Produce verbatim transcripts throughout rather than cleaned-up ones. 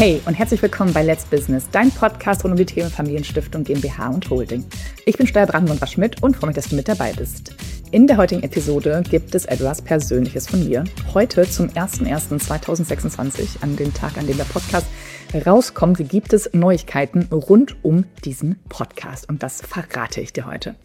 Hey und herzlich willkommen bei Let's Business, dein Podcast rund um die Themen Familienstiftung, GmbH und Holding. Ich bin Steuer Brandenburger Schmidt und freue mich, dass du mit dabei bist. In der heutigen Episode gibt es etwas Persönliches von mir. Heute zum ersten ersten zweitausendsechsundzwanzig, an dem Tag, an dem der Podcast rauskommt, gibt es Neuigkeiten rund um diesen Podcast und das verrate ich dir heute.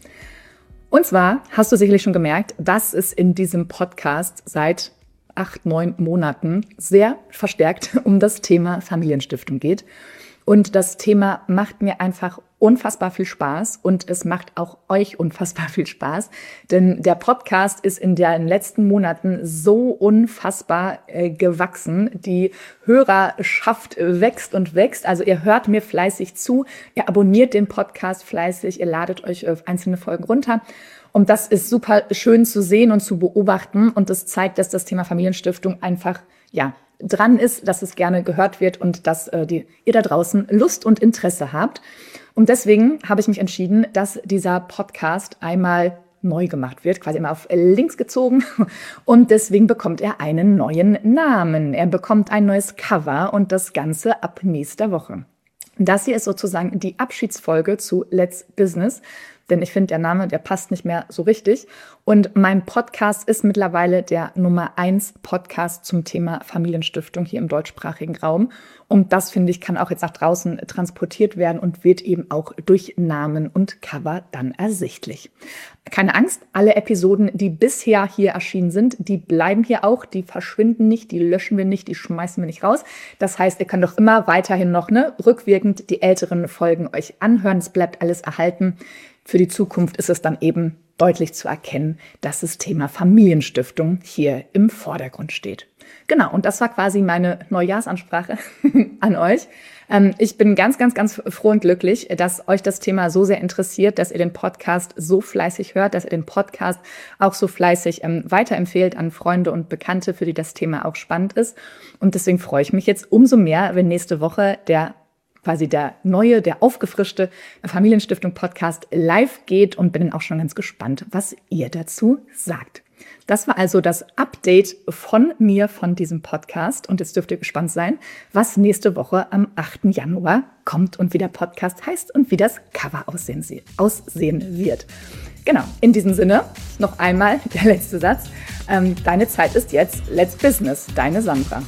Und zwar hast du sicherlich schon gemerkt, dass es in diesem Podcast seit acht, neun Monaten sehr verstärkt um das Thema Familienstiftung geht. Und das Thema macht mir einfach unfassbar viel Spaß und es macht auch euch unfassbar viel Spaß, denn der Podcast ist in den letzten Monaten so unfassbar äh, gewachsen. Die Hörerschaft wächst und wächst, also ihr hört mir fleißig zu, ihr abonniert den Podcast fleißig, ihr ladet euch auf einzelne Folgen runter. Und das ist super schön zu sehen und zu beobachten und das zeigt, dass das Thema Familienstiftung einfach, ja, dran ist, dass es gerne gehört wird und dass äh, die, ihr da draußen Lust und Interesse habt. Und deswegen habe ich mich entschieden, dass dieser Podcast einmal neu gemacht wird, quasi immer auf links gezogen. Und deswegen bekommt er einen neuen Namen. Er bekommt ein neues Cover und das Ganze ab nächster Woche. Das hier ist sozusagen die Abschiedsfolge zu Let's Business. Denn ich finde, der Name, der passt nicht mehr so richtig. Und mein Podcast ist mittlerweile der Nummer eins Podcast zum Thema Familienstiftung hier im deutschsprachigen Raum. Und das, finde ich, kann auch jetzt nach draußen transportiert werden und wird eben auch durch Namen und Cover dann ersichtlich. Keine Angst, alle Episoden, die bisher hier erschienen sind, die bleiben hier auch, die verschwinden nicht, die löschen wir nicht, die schmeißen wir nicht raus. Das heißt, ihr könnt doch immer weiterhin noch ne, rückwirkend die älteren Folgen euch anhören. Es bleibt alles erhalten. Für die Zukunft ist es dann eben deutlich zu erkennen, dass das Thema Familienstiftung hier im Vordergrund steht. Genau, und das war quasi meine Neujahrsansprache an euch. Ähm, ich bin ganz, ganz, ganz froh und glücklich, dass euch das Thema so sehr interessiert, dass ihr den Podcast so fleißig hört, dass ihr den Podcast auch so fleißig ähm, weiterempfehlt an Freunde und Bekannte, für die das Thema auch spannend ist. Und deswegen freue ich mich jetzt umso mehr, wenn nächste Woche der quasi der neue, der aufgefrischte Familienstiftung-Podcast live geht und bin auch schon ganz gespannt, was ihr dazu sagt. Das war also das Update von mir von diesem Podcast und jetzt dürft ihr gespannt sein, was nächste Woche am achten Januar kommt und wie der Podcast heißt und wie das Cover aussehen, aussehen wird. Genau, in diesem Sinne noch einmal der letzte Satz. Ähm, deine Zeit ist jetzt Let's Business, deine Sandra.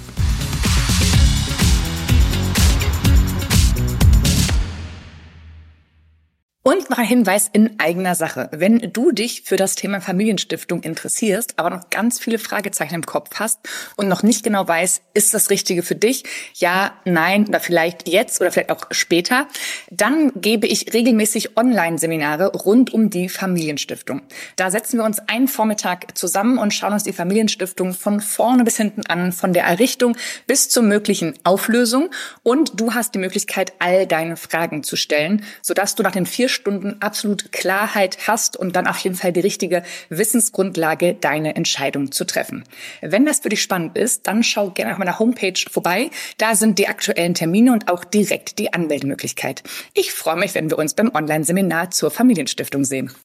Und noch ein Hinweis in eigener Sache. Wenn du dich für das Thema Familienstiftung interessierst, aber noch ganz viele Fragezeichen im Kopf hast und noch nicht genau weißt, ist das Richtige für dich? Ja, nein oder vielleicht jetzt oder vielleicht auch später. Dann gebe ich regelmäßig Online-Seminare rund um die Familienstiftung. Da setzen wir uns einen Vormittag zusammen und schauen uns die Familienstiftung von vorne bis hinten an, von der Errichtung bis zur möglichen Auflösung. Und du hast die Möglichkeit, all deine Fragen zu stellen, sodass du nach den vier Stunden absolut Klarheit hast und dann auf jeden Fall die richtige Wissensgrundlage, deine Entscheidung zu treffen. Wenn das für dich spannend ist, dann schau gerne auf meiner Homepage vorbei. Da sind die aktuellen Termine und auch direkt die Anmeldemöglichkeit. Ich freue mich, wenn wir uns beim Online-Seminar zur Familienstiftung sehen.